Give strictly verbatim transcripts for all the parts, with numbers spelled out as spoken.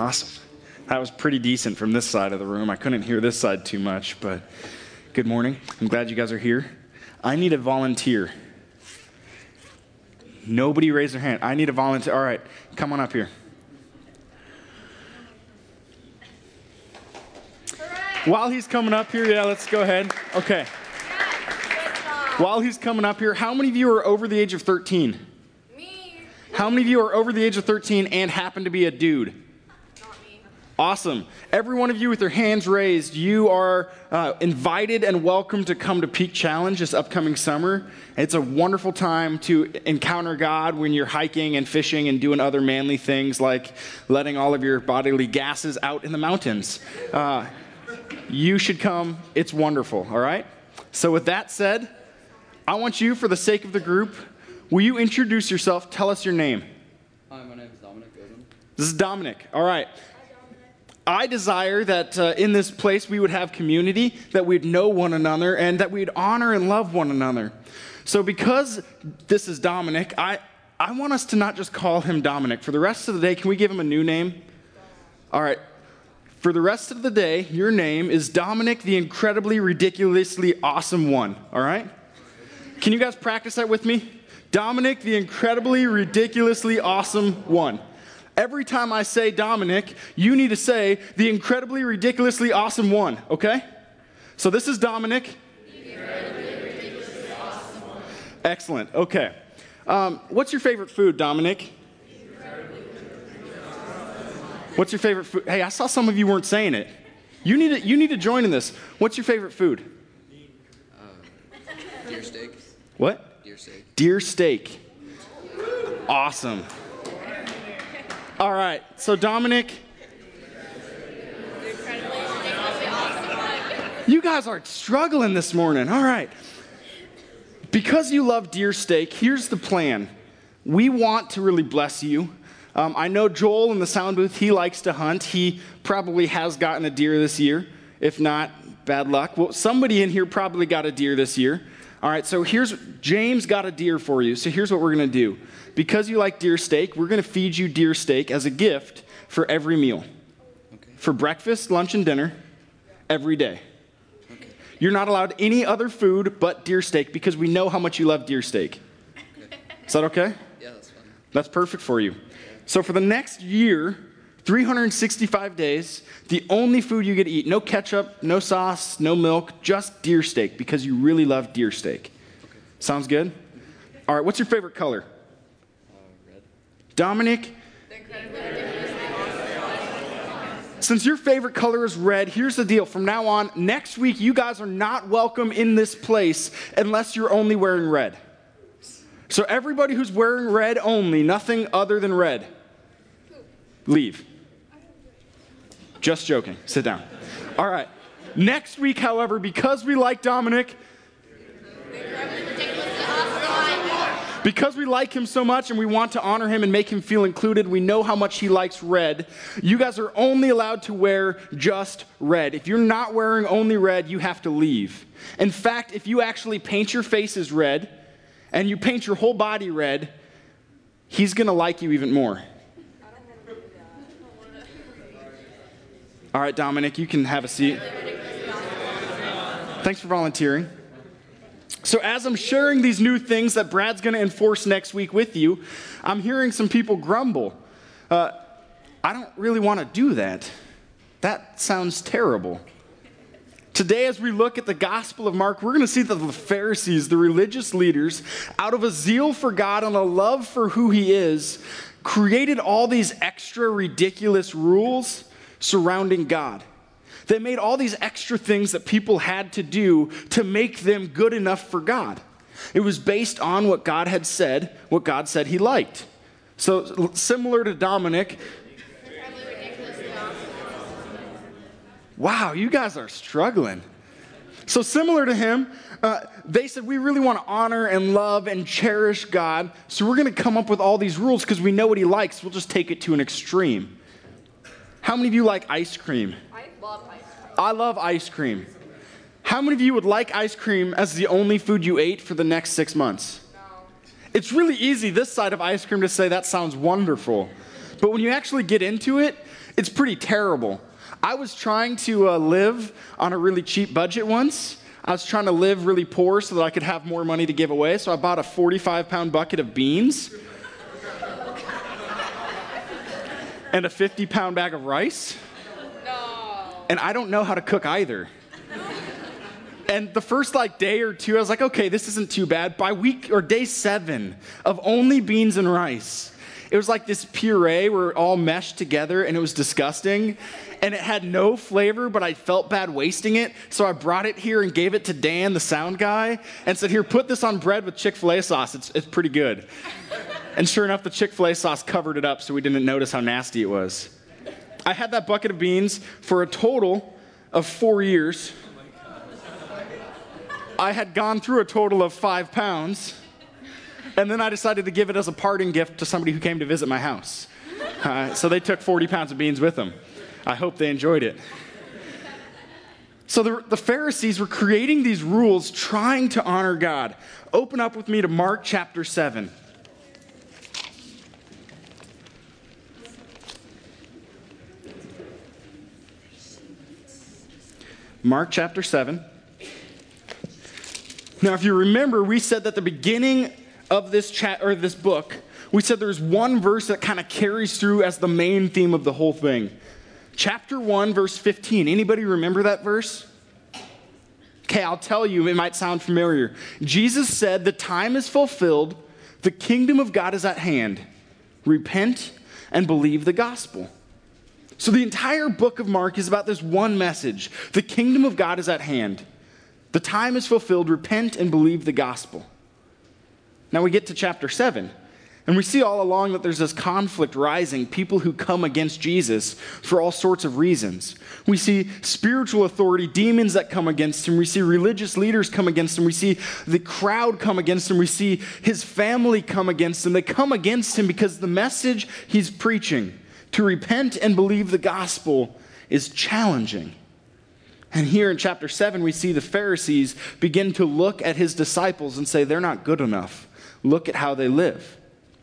Awesome. That was pretty decent from this side of the room. I couldn't hear this side too much, but good morning. I'm glad you guys are here. I need a volunteer. Nobody raised their hand. I need a volunteer. All right, come on up here. While he's coming up here, yeah, let's go ahead. Okay. While he's coming up here, how many of you are over the age of thirteen? Me. How many of you are over the age of thirteen and happen to be a dude? Not me. Awesome. Every one of you with your hands raised, you are uh, invited and welcome to come to Peak Challenge this upcoming summer. It's a wonderful time to encounter God when you're hiking and fishing and doing other manly things like letting all of your bodily gases out in the mountains. Uh, you should come. It's wonderful, all right? So with that said, I want you, for the sake of the group, will you introduce yourself? Tell us your name. Hi, my name is Dominic Godin. This is Dominic. All right. I desire that uh, in this place we would have community, that we'd know one another, and that we'd honor and love one another. So because this is Dominic, I, I want us to not just call him Dominic. For the rest of the day, can we give him a new name? All right. For the rest of the day, your name is Dominic, the incredibly, ridiculously awesome one. All right? Can you guys practice that with me? Dominic, the incredibly, ridiculously awesome one. Every time I say Dominic, you need to say the incredibly, ridiculously awesome one, okay? So this is Dominic. The incredibly, ridiculously awesome one. Excellent, okay. Um, what's your favorite food, Dominic? What's your favorite food? Hey, I saw some of you weren't saying it. You need to, you need to join in this. What's your favorite food? Uh, deer steak. What? Deer steak. Deer steak. Awesome. All right, so Dominic, The incredibly, ridiculously awesome one. you guys are struggling this morning. All right. Because you love deer steak, here's the plan. We want to really bless you. Um, I know Joel in the sound booth, he likes to hunt. He probably has gotten a deer this year. If not, bad luck. Well, somebody in here probably got a deer this year. All right, so here's, James got a deer for you. So here's what we're going to do. Because you like deer steak, we're going to feed you deer steak as a gift for every meal. Okay. For breakfast, lunch, and dinner, every day. Okay. You're not allowed any other food but deer steak because we know how much you love deer steak. Okay. Is that okay? Yeah, that's fine. That's perfect for you. So for the next year, three hundred sixty-five days, the only food you get to eat, no ketchup, no sauce, no milk, just deer steak because you really love deer steak. Okay. Sounds good? All right, what's your favorite color? Uh, red. Dominic, The incredibly, ridiculously awesome one. since your favorite color is red, here's the deal. From now on, next week, you guys are not welcome in this place unless you're only wearing red. So everybody who's wearing red only, nothing other than red, leave. Just joking. Sit down. All right. Next week, however, because we like Dominic, The incredibly, ridiculously awesome one. because we like him so much and we want to honor him and make him feel included, we know how much he likes red. You guys are only allowed to wear just red. If you're not wearing only red, you have to leave. In fact, if you actually paint your faces red and you paint your whole body red, he's going to like you even more. All right, Dominic, you can have a seat. Thanks for volunteering. So as I'm sharing these new things that Brad's going to enforce next week with you, I'm hearing some people grumble. Uh, I don't really want to do that. That sounds terrible. Today, as we look at the Gospel of Mark, we're going to see that the Pharisees, the religious leaders, out of a zeal for God and a love for who he is, created all these extra ridiculous rules surrounding God. They made all these extra things that people had to do to make them good enough for God. It was based on what God had said, what God said he liked. So similar to Dominic, wow, you guys are struggling. So similar to him, uh, they said, we really want to honor and love and cherish God, so we're going to come up with all these rules because we know what he likes. We'll just take it to an extreme. How many of you like ice cream? I love ice cream. I love ice cream. How many of you would like ice cream as the only food you ate for the next six months? No. It's really easy this side of ice cream to say that sounds wonderful. But when you actually get into it, It's pretty terrible. I was trying to uh, live on a really cheap budget once. I was trying to live really poor so that I could have more money to give away. So I bought a forty-five pound bucket of beans and a fifty pound bag of rice. No. And I don't know how to cook either. And the first like day or two, I was like, okay, this isn't too bad. By week or day seven of only beans and rice, it was like this puree where it all meshed together and it was disgusting. And it had no flavor, but I felt bad wasting it. So I brought it here and gave it to Dan, the sound guy, and said, here, put this on bread with Chick-fil-A sauce. It's, it's pretty good. And sure enough, the Chick-fil-A sauce covered it up so we didn't notice how nasty it was. I had that bucket of beans for a total of four years. I had gone through a total of five pounds. And then I decided to give it as a parting gift to somebody who came to visit my house. Uh, so they took forty pounds of beans with them. I hope they enjoyed it. So the, the Pharisees were creating these rules trying to honor God. Open up with me to Mark chapter seven. Mark chapter seven. Now, if you remember, we said that the beginning of this chat or this book, we said there's one verse that kind of carries through as the main theme of the whole thing. Chapter one, verse fifteen. Anybody remember that verse? Okay, I'll tell you, it might sound familiar. Jesus said, the time is fulfilled, the kingdom of God is at hand. Repent and believe the gospel. So the entire book of Mark is about this one message. The kingdom of God is at hand. The time is fulfilled, repent and believe the gospel. Now we get to chapter seven, and we see all along that there's this conflict rising, people who come against Jesus for all sorts of reasons. We see spiritual authority, demons that come against him. We see religious leaders come against him. We see the crowd come against him. We see his family come against him. They come against him because the message he's preaching, to repent and believe the gospel, is challenging. And here in chapter seven, we see the Pharisees begin to look at his disciples and say, they're not good enough. Look at how they live.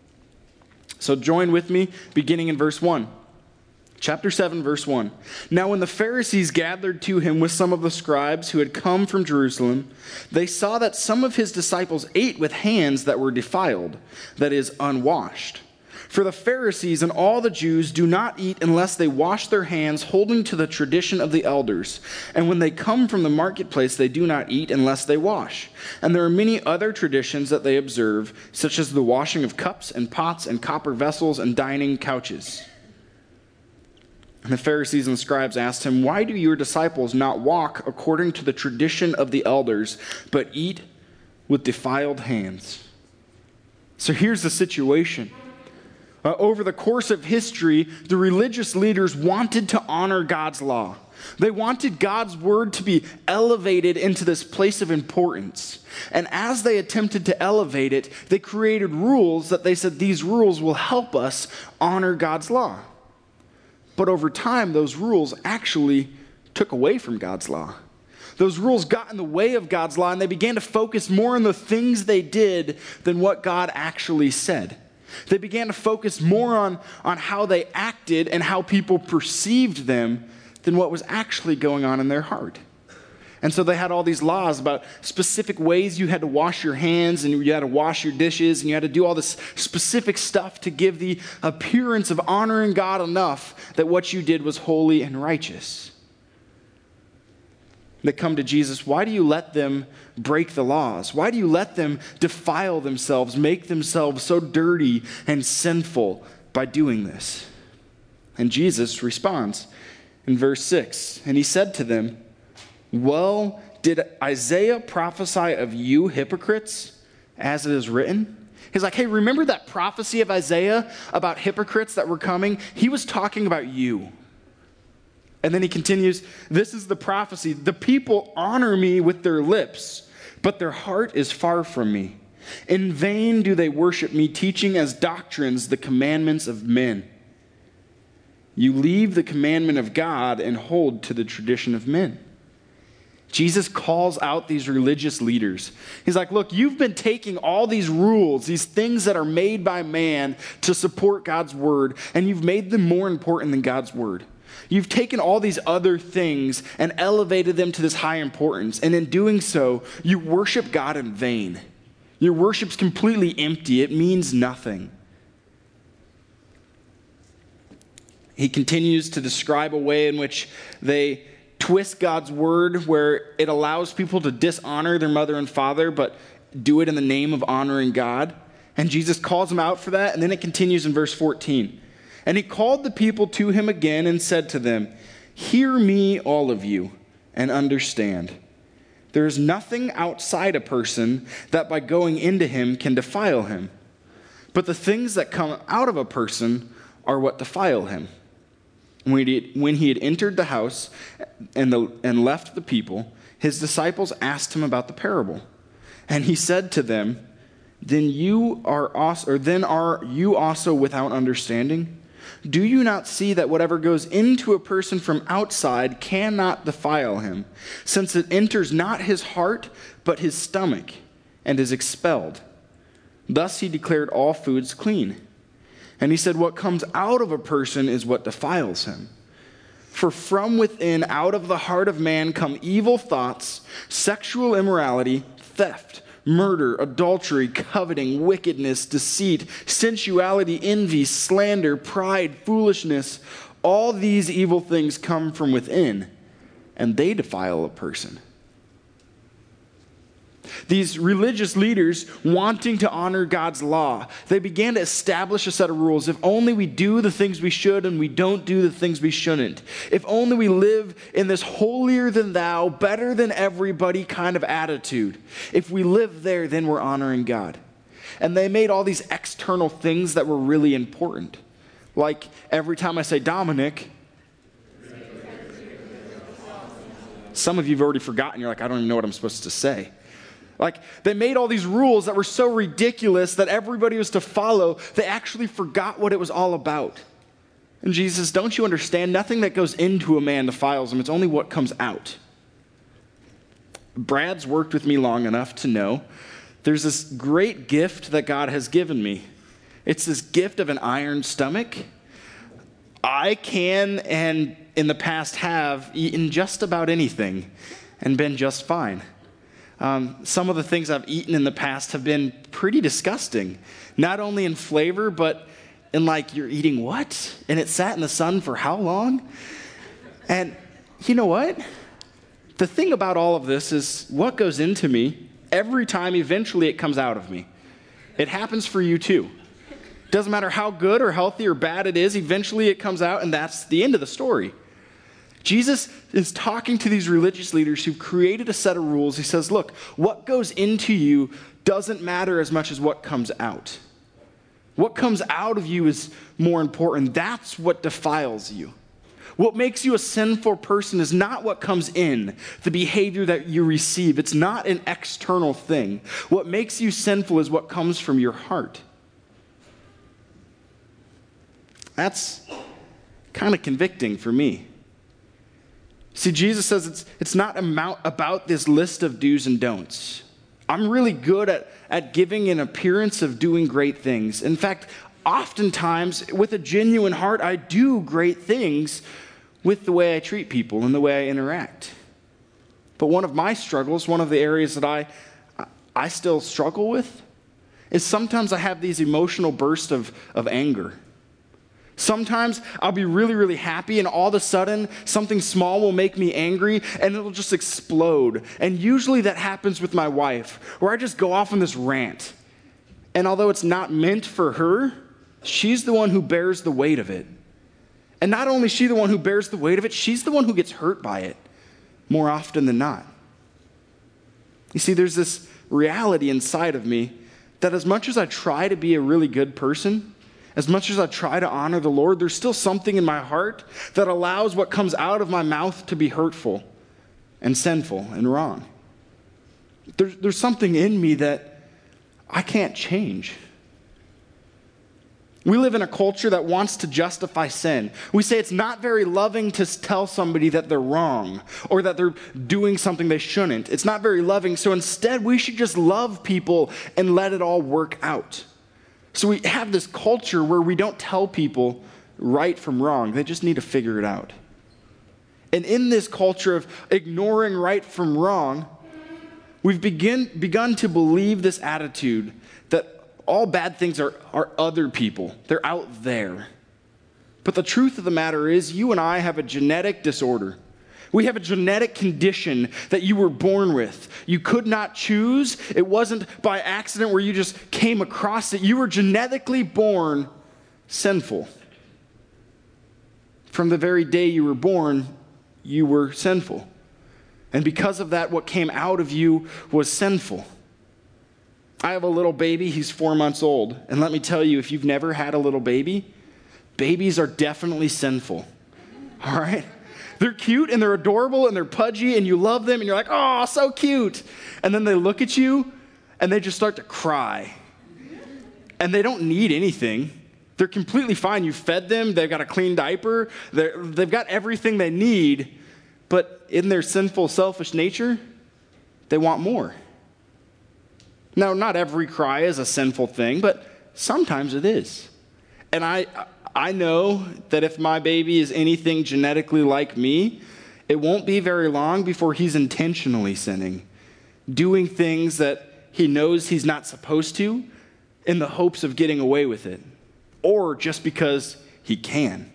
So join with me, beginning in verse one. Chapter seven, verse one. Now when the Pharisees gathered to him with some of the scribes who had come from Jerusalem, they saw that some of his disciples ate with hands that were defiled, that is, unwashed. For the Pharisees and all the Jews do not eat unless they wash their hands, holding to the tradition of the elders. And when they come from the marketplace, they do not eat unless they wash. And there are many other traditions that they observe, such as the washing of cups and pots and copper vessels and dining couches. And the Pharisees and the scribes asked him, why do your disciples not walk according to the tradition of the elders, but eat with defiled hands? So here's the situation. Uh, over the course of history, the religious leaders wanted to honor God's law. They wanted God's word to be elevated into this place of importance. And as they attempted to elevate it, they created rules that they said these rules will help us honor God's law. But over time, those rules actually took away from God's law. Those rules got in the way of God's law, and they began to focus more on the things they did than what God actually said. They began to focus more on, on how they acted and how people perceived them than what was actually going on in their heart. And so they had all these laws about specific ways you had to wash your hands, and you had to wash your dishes, and you had to do all this specific stuff to give the appearance of honoring God enough that what you did was holy and righteous. They come to Jesus, why do you let them break the laws? Why do you let them defile themselves, make themselves so dirty and sinful by doing this? And Jesus responds in verse six, and he said to them, well, did Isaiah prophesy of you hypocrites as it is written? He's like, hey, remember that prophecy of Isaiah about hypocrites that were coming? He was talking about you. And then he continues, this is the prophecy. The people honor me with their lips, but their heart is far from me. In vain do they worship me, teaching as doctrines the commandments of men. You leave the commandment of God and hold to the tradition of men. Jesus calls out these religious leaders. He's like, look, you've been taking all these rules, these things that are made by man to support God's word, and you've made them more important than God's word. You've taken all these other things and elevated them to this high importance, and in doing so, you worship God in vain. Your worship's completely empty. It means nothing. He continues to describe a way in which they twist God's word, where it allows people to dishonor their mother and father, but do it in the name of honoring God. And Jesus calls them out for that. And then it continues in verse fourteen. And he called the people to him again and said to them, "Hear me, all of you, and understand. There is nothing outside a person that by going into him can defile him. But the things that come out of a person are what defile him." When he, when he had entered the house and, the, and left the people, his disciples asked him about the parable. And he said to them, Then you are also, or then are you also without understanding? Do you not see that whatever goes into a person from outside cannot defile him, since it enters not his heart, but his stomach, and is expelled? Thus he declared all foods clean. And he said, what comes out of a person is what defiles him. For from within, out of the heart of man, come evil thoughts, sexual immorality, theft, murder, adultery, coveting, wickedness, deceit, sensuality, envy, slander, pride, foolishness. All these evil things come from within, and they defile a person. These religious leaders, wanting to honor God's law, they began to establish a set of rules. If only we do the things we should and we don't do the things we shouldn't. If only we live in this holier than thou, better than everybody kind of attitude. If we live there, then we're honoring God. And they made all these external things that were really important. Like every time I say Dominic, some of you have already forgotten. You're like, I don't even know what I'm supposed to say. Like, they made all these rules that were so ridiculous that everybody was to follow, they actually forgot what it was all about. And Jesus, don't you understand? Nothing that goes into a man defiles him. It's only what comes out. Brad's worked with me long enough to know there's this great gift that God has given me. It's this gift of an iron stomach. I can, and in the past have, eaten just about anything and been just fine. Um, some of the things I've eaten in the past have been pretty disgusting. Not only in flavor, but in like, you're eating what? And it sat in the sun for how long? And you know what? The thing about all of this is what goes into me, every time eventually it comes out of me. It happens for you too. Doesn't matter how good or healthy or bad it is, eventually it comes out, and that's the end of the story. Jesus is talking to these religious leaders who've created a set of rules. He says, look, what goes into you doesn't matter as much as what comes out. What comes out of you is more important. That's what defiles you. What makes you a sinful person is not what comes in, the behavior that you receive. It's not an external thing. What makes you sinful is what comes from your heart. That's kind of convicting for me. See, Jesus says it's, it's not about, about this list of do's and don'ts. I'm really good at, at giving an appearance of doing great things. In fact, oftentimes, with a genuine heart, I do great things with the way I treat people and the way I interact. But one of my struggles, one of the areas that I, I still struggle with, is sometimes I have these emotional bursts of, of anger. Sometimes I'll be really, really happy, and all of a sudden, something small will make me angry, and it'll just explode. And usually that happens with my wife, where I just go off on this rant. And although it's not meant for her, she's the one who bears the weight of it. And not only is she the one who bears the weight of it, she's the one who gets hurt by it more often than not. You see, there's this reality inside of me that as much as I try to be a really good person, as much as I try to honor the Lord, there's still something in my heart that allows what comes out of my mouth to be hurtful and sinful and wrong. There's, there's something in me that I can't change. We live in a culture that wants to justify sin. We say it's not very loving to tell somebody that they're wrong or that they're doing something they shouldn't. It's not very loving, so instead we should just love people and let it all work out. So we have this culture where we don't tell people right from wrong. They just need to figure it out. And in this culture of ignoring right from wrong, we've begin, begun to believe this attitude that all bad things are, are other people. They're out there. But the truth of the matter is, you and I have a genetic disorder. We have a genetic condition that you were born with. You could not choose. It wasn't by accident where you just came across it. You were genetically born sinful. From the very day you were born, you were sinful. And because of that, what came out of you was sinful. I have a little baby. He's four months old. And let me tell you, if you've never had a little baby, babies are definitely sinful. All right? They're cute and they're adorable and they're pudgy and you love them and you're like, oh, so cute. And then they look at you and they just start to cry. And they don't need anything. They're completely fine. You fed them. They've got a clean diaper. They're, they've got everything they need. But in their sinful, selfish nature, they want more. Now, not every cry is a sinful thing, but sometimes it is. And I I know that if my baby is anything genetically like me, it won't be very long before he's intentionally sinning, doing things that he knows he's not supposed to in the hopes of getting away with it, or just because he can.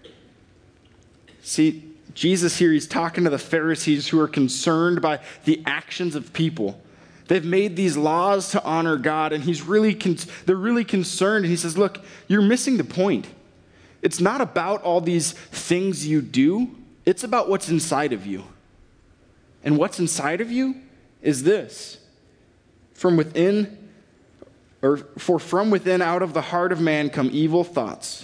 See, Jesus here, he's talking to the Pharisees who are concerned by the actions of people. They've made these laws to honor God, and he's really con- they're really concerned. And he says, look, you're missing the point. It's not about all these things you do. It's about what's inside of you. And what's inside of you is this. From within, or for from within out of the heart of man come evil thoughts.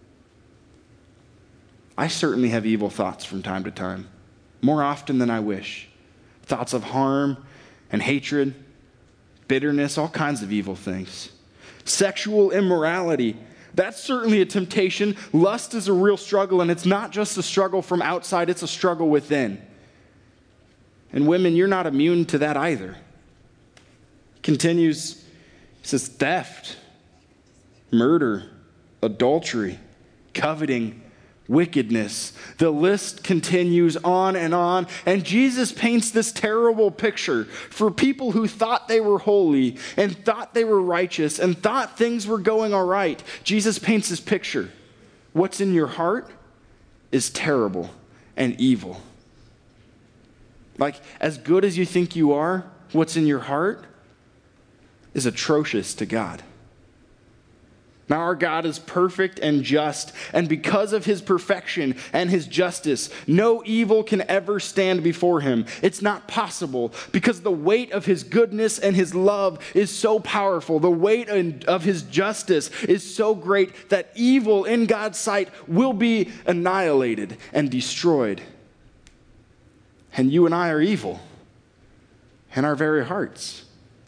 I certainly have evil thoughts from time to time, more often than I wish. Thoughts of harm and hatred, bitterness, all kinds of evil things. Sexual immorality, that's certainly a temptation. Lust is a real struggle, and it's not just a struggle from outside, it's a struggle within. And women, you're not immune to that either. Continues, he says, theft, murder, adultery, coveting, wickedness. The list continues on and on. And Jesus paints this terrible picture for people who thought they were holy and thought they were righteous and thought things were going all right. Jesus paints this picture. What's in your heart is terrible and evil. Like, as good as you think you are, what's in your heart is atrocious to God. Now, our God is perfect and just, and because of his perfection and his justice, no evil can ever stand before him. It's not possible because the weight of his goodness and his love is so powerful. The weight of his justice is so great that evil in God's sight will be annihilated and destroyed. And you and I are evil in our very hearts.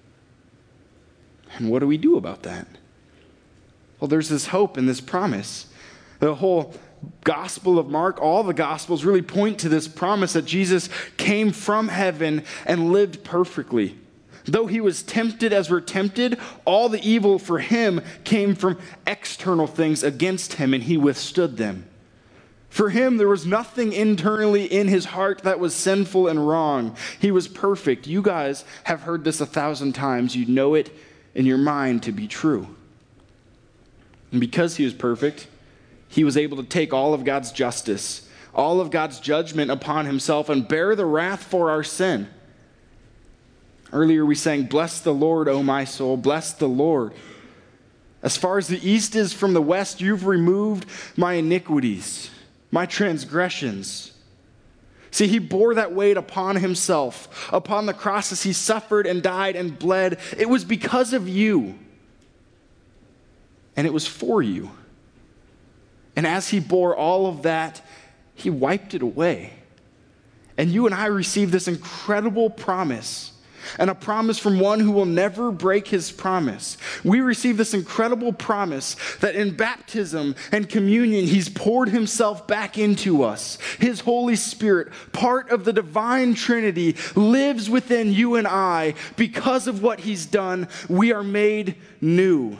And what do we do about that? Well, there's this hope and this promise. The whole Gospel of Mark, all the Gospels really point to this promise that Jesus came from heaven and lived perfectly. Though he was tempted as we're tempted, all the evil for him came from external things against him, and he withstood them. For him, there was nothing internally in his heart that was sinful and wrong. He was perfect. You guys have heard this a thousand times. You know it in your mind to be true. And because he was perfect, he was able to take all of God's justice, all of God's judgment upon himself and bear the wrath for our sin. Earlier we sang, "Bless the Lord, O my soul, bless the Lord. As far as the east is from the west, you've removed my iniquities, my transgressions." See, he bore that weight upon himself, upon the cross as he suffered and died and bled. It was because of you. And it was for you. And as he bore all of that, he wiped it away. And you and I receive this incredible promise and a promise from one who will never break his promise. We receive this incredible promise that in baptism and communion, he's poured himself back into us. His Holy Spirit, part of the divine Trinity, lives within you and I. Because of what he's done, we are made new.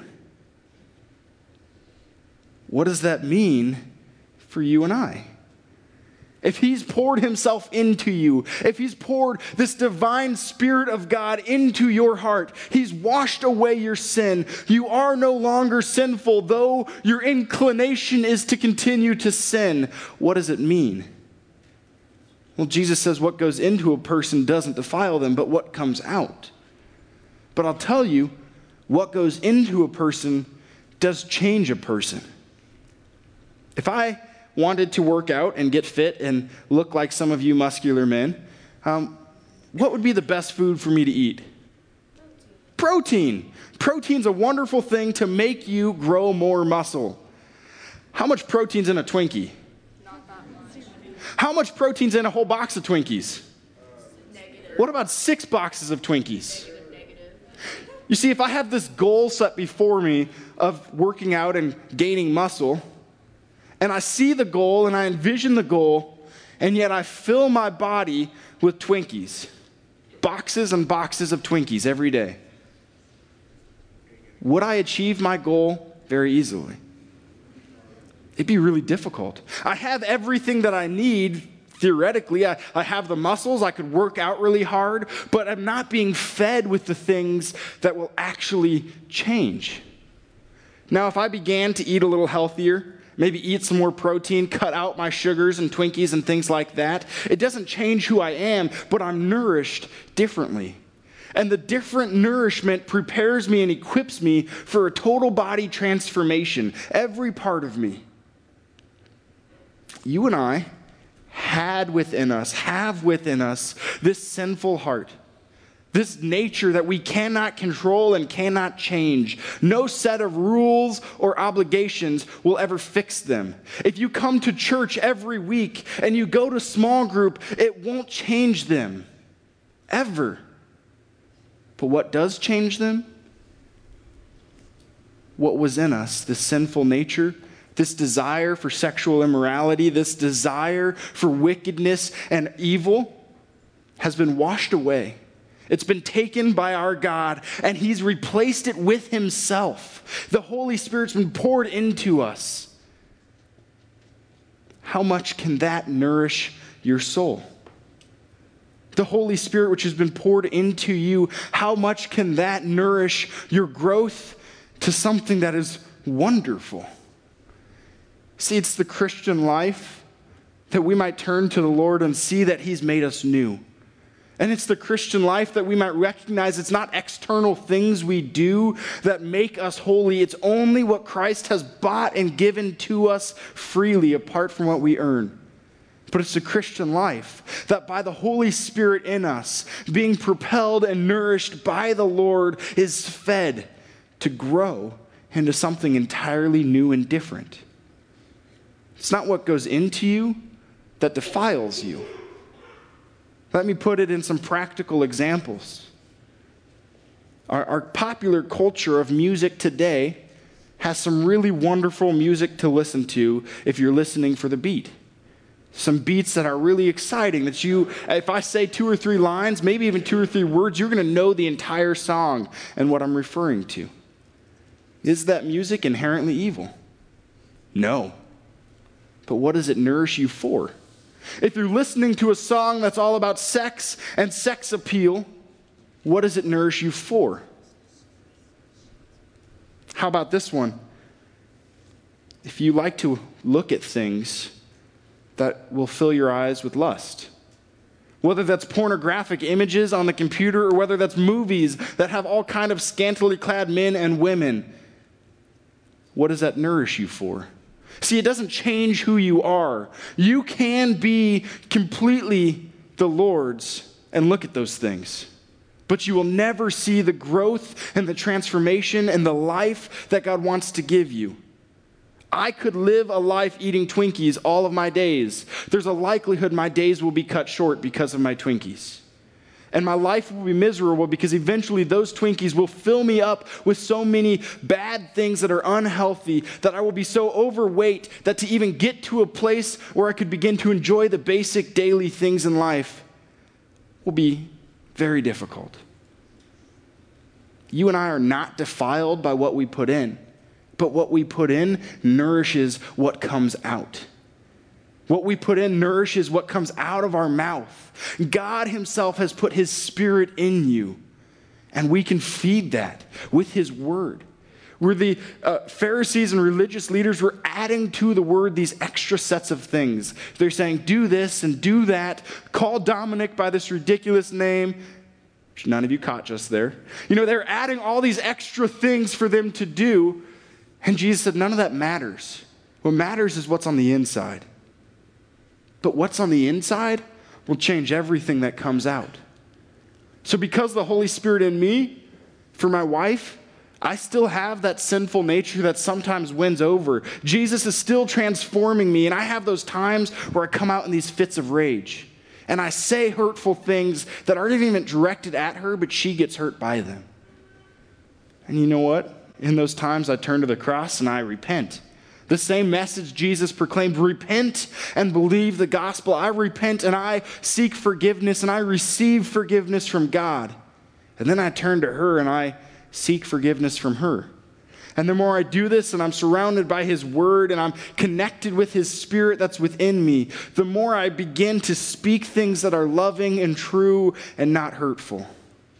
What does that mean for you and I? If he's poured himself into you, if he's poured this divine Spirit of God into your heart, he's washed away your sin. You are no longer sinful, though your inclination is to continue to sin. What does it mean? Well, Jesus says what goes into a person doesn't defile them, but what comes out. But I'll tell you, what goes into a person does change a person. If I wanted to work out and get fit and look like some of you muscular men, um, what would be the best food for me to eat? Protein. Protein's a wonderful thing to make you grow more muscle. How much protein's in a Twinkie? Not that much. How much protein's in a whole box of Twinkies? Negative. What about six boxes of Twinkies? Negative, negative. You see, if I have this goal set before me of working out and gaining muscle, and I see the goal and I envision the goal, and yet I fill my body with Twinkies, boxes and boxes of Twinkies every day, would I achieve my goal very easily? It'd be really difficult. I have everything that I need. Theoretically, I, I have the muscles, I could work out really hard, but I'm not being fed with the things that will actually change. Now, if I began to eat a little healthier, maybe eat some more protein, cut out my sugars and Twinkies and things like that, it doesn't change who I am, but I'm nourished differently. And the different nourishment prepares me and equips me for a total body transformation, every part of me. You and I had within us, have within us, this sinful heart, this nature that we cannot control and cannot change. No set of rules or obligations will ever fix them. If you come to church every week and you go to small group, it won't change them, ever. But what does change them? What was in us, this sinful nature, this desire for sexual immorality, this desire for wickedness and evil, has been washed away. It's been taken by our God, and he's replaced it with himself. The Holy Spirit's been poured into us. How much can that nourish your soul? The Holy Spirit, which has been poured into you, how much can that nourish your growth to something that is wonderful? See, it's the Christian life that we might turn to the Lord and see that he's made us new. And it's the Christian life that we might recognize it's not external things we do that make us holy. It's only what Christ has bought and given to us freely, apart from what we earn. But it's the Christian life that by the Holy Spirit in us, being propelled and nourished by the Lord, is fed to grow into something entirely new and different. It's not what goes into you that defiles you. Let me put it in some practical examples. Our, our popular culture of music today has some really wonderful music to listen to if you're listening for the beat. Some beats that are really exciting that you, if I say two or three lines, maybe even two or three words, you're going to know the entire song and what I'm referring to. Is that music inherently evil? No. But what does it nourish you for? If you're listening to a song that's all about sex and sex appeal, what does it nourish you for? How about this one? If you like to look at things that will fill your eyes with lust, whether that's pornographic images on the computer or whether that's movies that have all kind of scantily clad men and women, what does that nourish you for? See, it doesn't change who you are. You can be completely the Lord's and look at those things. But you will never see the growth and the transformation and the life that God wants to give you. I could live a life eating Twinkies all of my days. There's a likelihood my days will be cut short because of my Twinkies. And my life will be miserable because eventually those Twinkies will fill me up with so many bad things that are unhealthy that I will be so overweight that to even get to a place where I could begin to enjoy the basic daily things in life will be very difficult. You and I are not defiled by what we put in, but what we put in nourishes what comes out. What we put in nourishes what comes out of our mouth. God himself has put his Spirit in you, and we can feed that with his word. Where the uh, Pharisees and religious leaders were adding to the word these extra sets of things. They're saying, do this and do that. Call Dominic by this ridiculous name. None of you caught us there. You know, they're adding all these extra things for them to do. And Jesus said, none of that matters. What matters is what's on the inside. But what's on the inside will change everything that comes out. So because the Holy Spirit in me, for my wife, I still have that sinful nature that sometimes wins over. Jesus is still transforming me, and I have those times where I come out in these fits of rage. And I say hurtful things that aren't even directed at her, but she gets hurt by them. And you know what? In those times, I turn to the cross and I repent. The same message Jesus proclaimed, repent and believe the gospel. I repent and I seek forgiveness and I receive forgiveness from God. And then I turn to her and I seek forgiveness from her. And the more I do this and I'm surrounded by his word and I'm connected with his Spirit that's within me, the more I begin to speak things that are loving and true and not hurtful.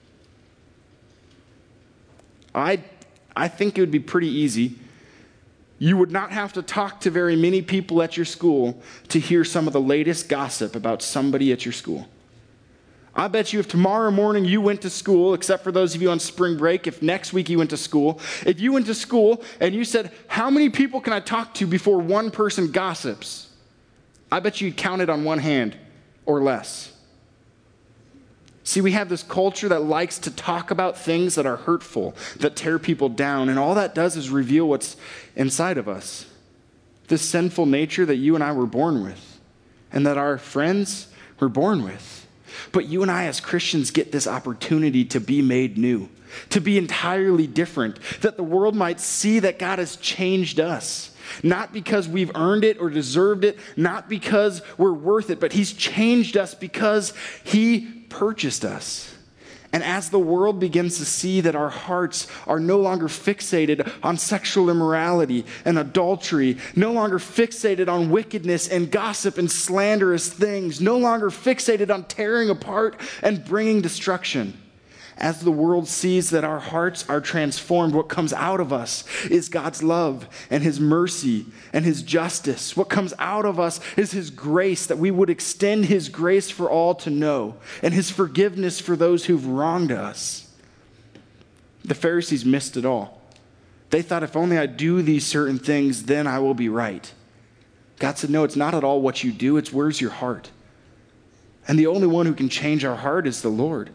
I, I think it would be pretty easy. You would not have to talk to very many people at your school to hear some of the latest gossip about somebody at your school. I bet you if tomorrow morning you went to school, except for those of you on spring break, if next week you went to school, if you went to school and you said, how many people can I talk to before one person gossips? I bet you'd count it on one hand or less. See, we have this culture that likes to talk about things that are hurtful, that tear people down, and all that does is reveal what's inside of us. This sinful nature that you and I were born with, and that our friends were born with. But you and I as Christians get this opportunity to be made new, to be entirely different, that the world might see that God has changed us. Not because we've earned it or deserved it, not because we're worth it, but he's changed us because he purchased us. And as the world begins to see that our hearts are no longer fixated on sexual immorality and adultery, no longer fixated on wickedness and gossip and slanderous things, no longer fixated on tearing apart and bringing destruction. As the world sees that our hearts are transformed, what comes out of us is God's love and his mercy and his justice. What comes out of us is his grace, that we would extend his grace for all to know, and his forgiveness for those who've wronged us. The Pharisees missed it all. They thought, if only I do these certain things, then I will be right. God said, no, it's not at all what you do, it's where's your heart. And the only one who can change our heart is the Lord.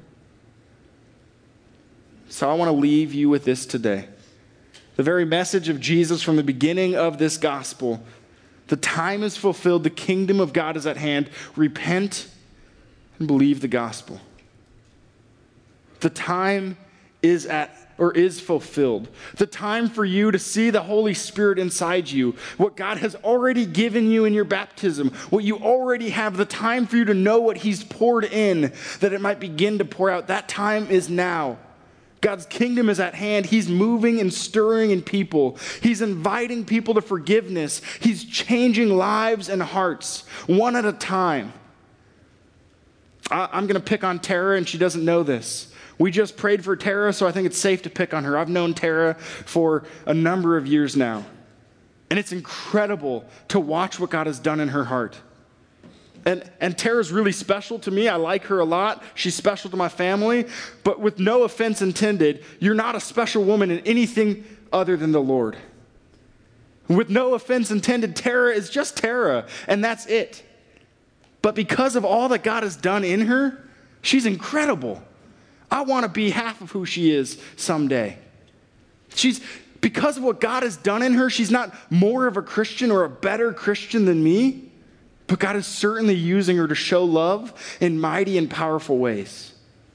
So I want to leave you with this today. The very message of Jesus from the beginning of this gospel. The time is fulfilled. The kingdom of God is at hand. Repent and believe the gospel. The time is at or is fulfilled. The time for you to see the Holy Spirit inside you. What God has already given you in your baptism. What you already have. The time for you to know what he's poured in, that it might begin to pour out. That time is now. God's kingdom is at hand. He's moving and stirring in people. He's inviting people to forgiveness. He's changing lives and hearts one at a time. I, I'm going to pick on Tara, and she doesn't know this. We just prayed for Tara, so I think it's safe to pick on her. I've known Tara for a number of years now. And it's incredible to watch what God has done in her heart. And, and Tara's really special to me. I like her a lot. She's special to my family. But with no offense intended, you're not a special woman in anything other than the Lord. With no offense intended, Tara is just Tara, and that's it. But because of all that God has done in her, she's incredible. I want to be half of who she is someday. She's, because of what God has done in her, she's not more of a Christian or a better Christian than me. But God is certainly using her to show love in mighty and powerful ways.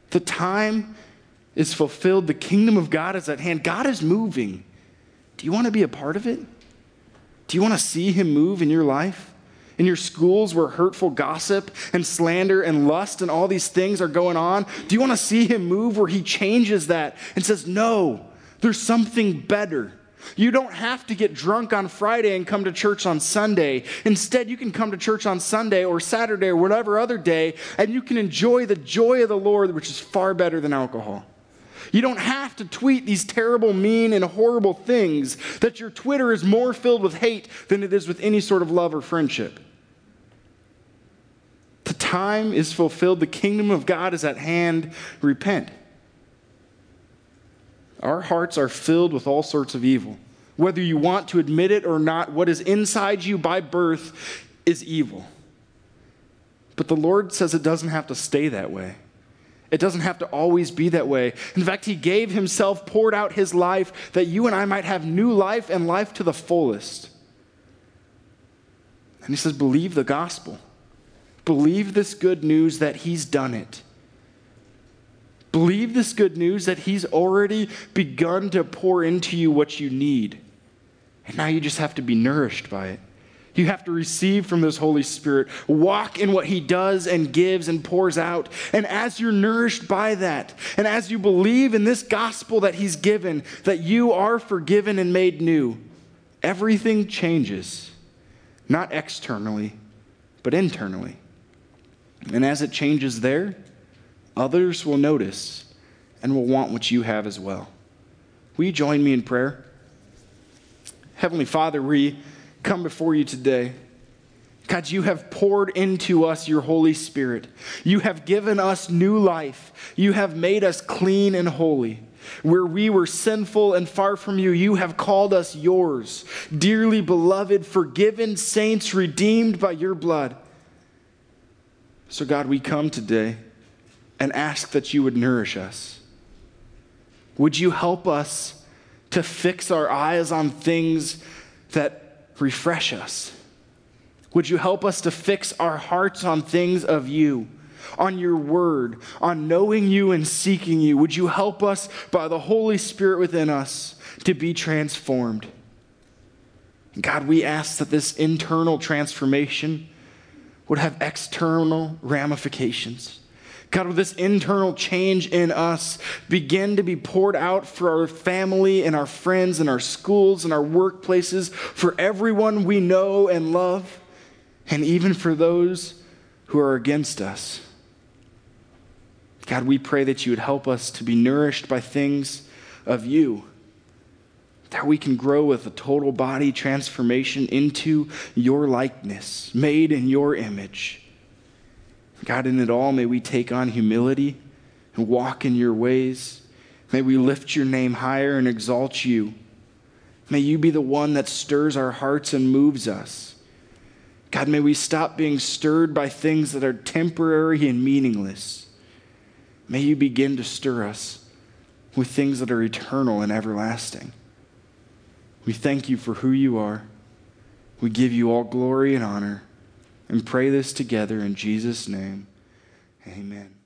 The time is fulfilled. The kingdom of God is at hand. God is moving. Do you want to be a part of it? Do you want to see him move in your life? In your schools where hurtful gossip and slander and lust and all these things are going on? Do you want to see him move where he changes that and says, no, there's something better? You don't have to get drunk on Friday and come to church on Sunday. Instead, you can come to church on Sunday or Saturday or whatever other day, and you can enjoy the joy of the Lord, which is far better than alcohol. You don't have to tweet these terrible, mean, and horrible things, that your Twitter is more filled with hate than it is with any sort of love or friendship. The time is fulfilled. The kingdom of God is at hand. Repent. Our hearts are filled with all sorts of evil. Whether you want to admit it or not, what is inside you by birth is evil. But the Lord says it doesn't have to stay that way. It doesn't have to always be that way. In fact, he gave himself, poured out his life, that you and I might have new life and life to the fullest. And he says, believe the gospel. Believe this good news that he's done it. Believe this good news that he's already begun to pour into you what you need. And now you just have to be nourished by it. You have to receive from this Holy Spirit, walk in what he does and gives and pours out. And as you're nourished by that, and as you believe in this gospel that he's given, that you are forgiven and made new, everything changes. Not externally, but internally. And as it changes there, others will notice and will want what you have as well. Will you join me in prayer? Heavenly Father, we come before you today. God, you have poured into us your Holy Spirit. You have given us new life. You have made us clean and holy. Where we were sinful and far from you, you have called us yours, dearly beloved, forgiven saints, redeemed by your blood. So God, we come today and ask that you would nourish us. Would you help us to fix our eyes on things that refresh us? Would you help us to fix our hearts on things of you, on your word, on knowing you and seeking you? Would you help us by the Holy Spirit within us to be transformed? God, we ask that this internal transformation would have external ramifications. God, would this internal change in us begin to be poured out for our family and our friends and our schools and our workplaces, for everyone we know and love, and even for those who are against us. God, we pray that you would help us to be nourished by things of you, that we can grow with a total body transformation into your likeness, made in your image. God, in it all, may we take on humility and walk in your ways. May we lift your name higher and exalt you. May you be the one that stirs our hearts and moves us. God, may we stop being stirred by things that are temporary and meaningless. May you begin to stir us with things that are eternal and everlasting. We thank you for who you are. We give you all glory and honor, and pray this together in Jesus' name. Amen.